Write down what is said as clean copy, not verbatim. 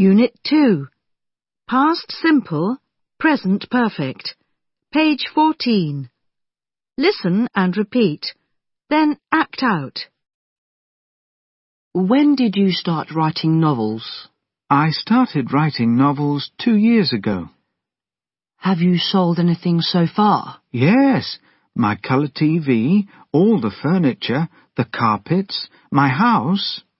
Unit 2. Past simple, present perfect. Page 14. Listen and repeat. Then act out. When did you start writing novels? I started writing novels 2 years ago. Have you sold anything so far? Yes, my colour TV, all the furniture, the carpets, my house.